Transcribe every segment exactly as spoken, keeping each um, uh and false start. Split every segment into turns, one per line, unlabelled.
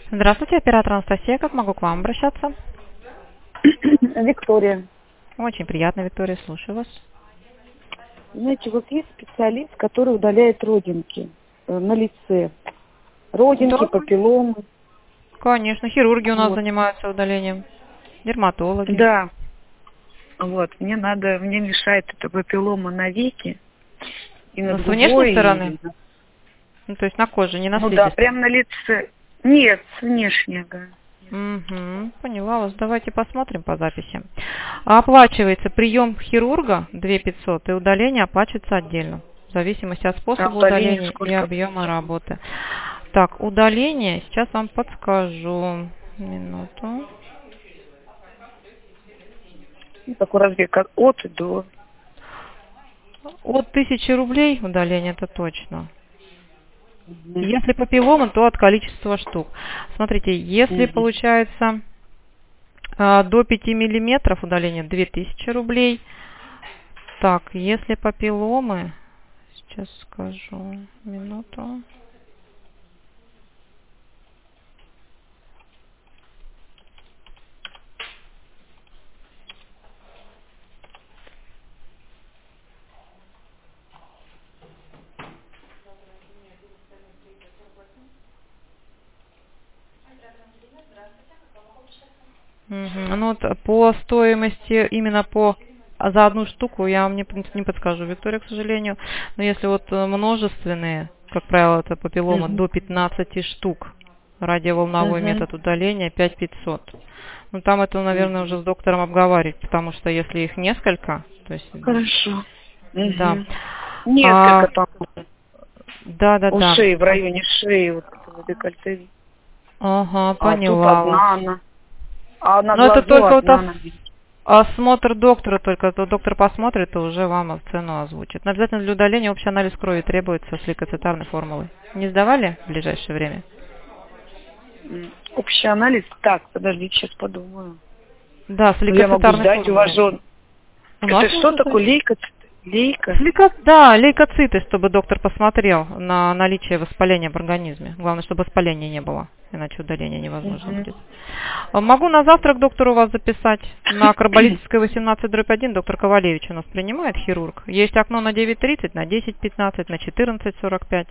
Здравствуйте, оператор Анастасия. Как могу к вам обращаться?
Виктория.
Очень приятно, Виктория. Слушаю вас.
Знаете, вот есть специалист, который удаляет родинки э, на лице. Родинки,
Да,
папилломы.
конечно. Хирурги у нас
Вот.
занимаются удалением. Дерматологи.
Да. Вот. Мне надо, мне мешает эта папиллома на веке и
Но
над
с внешней
губой.
стороны?
И...
Ну, то есть на коже, не на
Ну да,
слизистой.
прям на лице. Нет, с внешнего.
Угу, поняла вас. Давайте посмотрим по записи. Оплачивается прием хирурга две тысячи пятьсот и удаление оплачивается отдельно. В зависимости от
А
способа
удаление
удаления и
сколько?
объема работы. Так, удаление. Сейчас вам подскажу. Минуту.
Ну, такой разбег, как от и до.
От тысячи рублей удаление, это точно.
Мгм.
Если папиллома, то от количества штук. Смотрите, если
Мгм.
получается а, до пяти миллиметров удаление две тысячи рублей. Так, если папилломы, сейчас скажу, минуту. Мгм. Ну, вот по стоимости именно по а за одну штуку я вам не, не подскажу, Виктория, к сожалению. Но если вот э, множественные, как правило, это папиллома
Мгм.
до пятнадцати штук, радиоволновой
Мгм.
метод удаления пять тысяч пятьсот. Ну, там это, наверное,
Мгм.
уже с доктором обговаривать, потому что если их несколько, то есть,
Хорошо.
да.
Мгм. Несколько
А,
там
да, да,
у
да.
шеи, в районе шеи, вот этого декольте.
Ага,
А тут
поняла вас.
одна она. А на
Но это
глазу
только вот
одна
ос-
она.
осмотр доктора, только то доктор посмотрит и уже вам цену озвучит. Но обязательно для удаления общий анализ крови требуется с лейкоцитарной формулой. Не сдавали в ближайшее время?
М, Общий анализ. Так, подождите, сейчас подумаю.
Да, с
Ну, я могу
лейкоцитарной
сдать, у вас
формулой.
же он...
У
Это
нас
что
можно
такое
сдать.
лейка?
С
Лейка?
лейко- Да, лейкоциты, чтобы доктор посмотрел на наличие воспаления в организме. Главное, чтобы воспаления не было, иначе удаление невозможно
Мгм.
будет. А Могу на завтра к доктору вас записать. На Карболитовской восемнадцать дробь один доктор Ковалевич у нас принимает, хирург. Есть окно на девять тридцать, на десять пятнадцать, на четырнадцать сорок пять.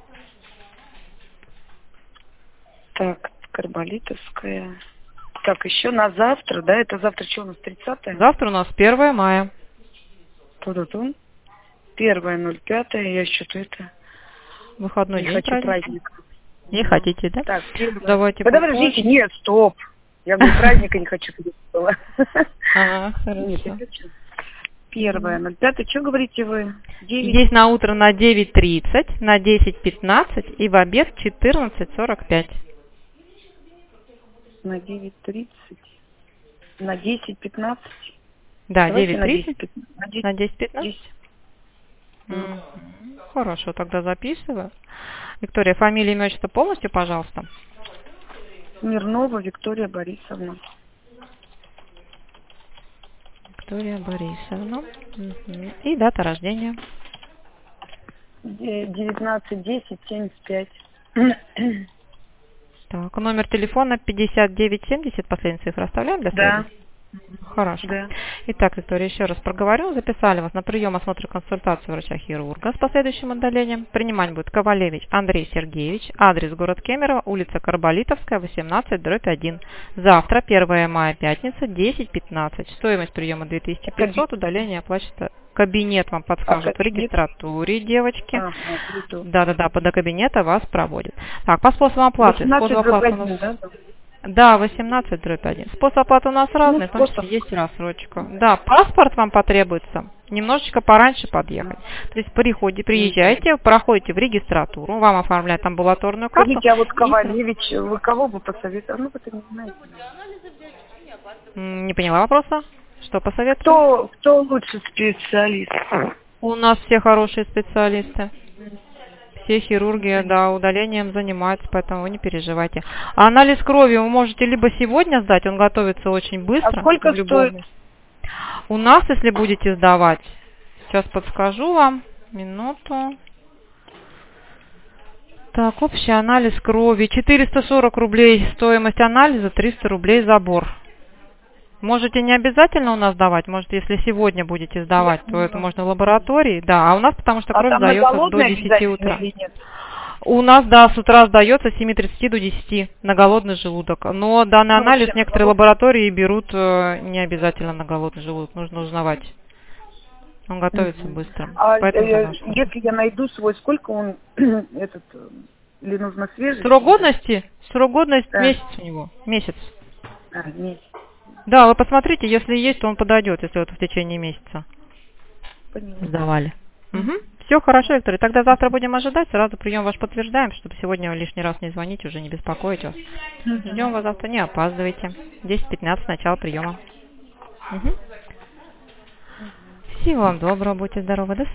Так, Карболитовская. Так, еще на завтра, да? Это завтра что у нас, тридцатое?
Завтра у нас первое мая.
Ту-ду-ту. Первое, ноль пятое. Я что-то это...
Выходной
Не
день
хочу
праздничный.
праздника.
Не
Мгм.
хотите, да?
Так, первое.
Давайте
Подождите,
попозже.
нет, стоп. Я говорю, праздника не хочу. Было.
А,
Нет, я
хорошо.
хочу. Первое, ноль пятое. Что говорите вы? Девять
Есть на утро на девять тридцать, на десять пятнадцать и в обед четырнадцать сорок пять.
на девять тридцать, на десять пятнадцать.
Да,
Давайте
девять
на десять
тридцать,
пятнадцать. На
на
десять,
десять пятнадцать.
десять. М.
Мгм. Хорошо, тогда записываю. Виктория, фамилия, имя, отчество полностью, пожалуйста.
Смирнова Виктория Борисовна.
Виктория Борисовна. Мгм. И дата рождения.
Де- девятнадцать десять семьдесят пять.
Так, номер телефона пятьдесят девять семьдесят, последние цифры оставляем для связи?
Да,
Хорошо.
да.
Итак, Виктория, еще раз проговорю. Записали вас на прием, осмотр, консультацию врача-хирурга с последующим отдалением. Принимать будет Ковалевич Андрей Сергеевич. Адрес город Кемерово, улица Карболитовская, восемнадцать дробь один. Завтра, первое мая, пятница, десять пятнадцать. Стоимость приема две тысячи
Каби-
пятьсот, удаление оплачивается. Кабинет вам
А
подскажет в
кабинет?
регистратуре, девочки.
Ага, приду.
Да-да-да, до кабинета вас проводят. Так, по способам оплаты. Способ
восемнадцать дробь
оплаты у нас...
один, да?
Да, восемнадцать дробь один. Способ оплаты у нас
Ну,
разный, в том числе
способ.
есть рассрочка. Да, паспорт вам потребуется. Немножечко пораньше подъехать. То есть приходите, приезжаете, проходите в регистратуру, вам оформляют амбулаторную карту.
Скажите, а вот
И...
Ковалевич, вы кого бы посоветовали? Ну, вы-то не знаете.
М, Не поняла вопроса? Что посоветовали?
Кто, кто лучший специалист?
У нас все хорошие специалисты. Все хирурги, да, удалением занимаются, поэтому вы не переживайте. А анализ крови вы можете либо сегодня сдать, он готовится очень
А
быстро,
сколько
в
стоит?
любом. У нас, если будете сдавать, сейчас подскажу вам, минуту. Так, общий анализ крови. четыреста сорок рублей стоимость анализа, триста рублей забор. Можете не обязательно у нас сдавать, может, если сегодня будете сдавать, то это можно в лаборатории, да, а у нас, потому что
А
кровь
там на
сдается до
голодный
десяти
обязательно
утра.
или нет?
У нас, да, с утра сдается с семи тридцати до десяти на голодный желудок, но данный
Ну,
анализ
вообще,
некоторые
голодный.
лаборатории берут э, не обязательно на голодный желудок, нужно узнавать. Он готовится
Мгм.
быстро,
А
поэтому
э,
нужно.
если я найду свой, сколько он этот э, или нужно свежий?
Срок годности? Срок годности
Да.
месяц у него, месяц.
А, месяц.
Да, вы посмотрите, если есть, то он подойдет, если вот в течение месяца
Поняла.
сдавали. Угу. Все хорошо, Виктория. Тогда завтра будем ожидать, сразу прием ваш подтверждаем, чтобы сегодня лишний раз не звонить, уже не беспокоить вас. Ждем вас завтра, не опаздывайте. десять пятнадцать начало приема. Угу. Всего вам доброго, будьте здоровы, до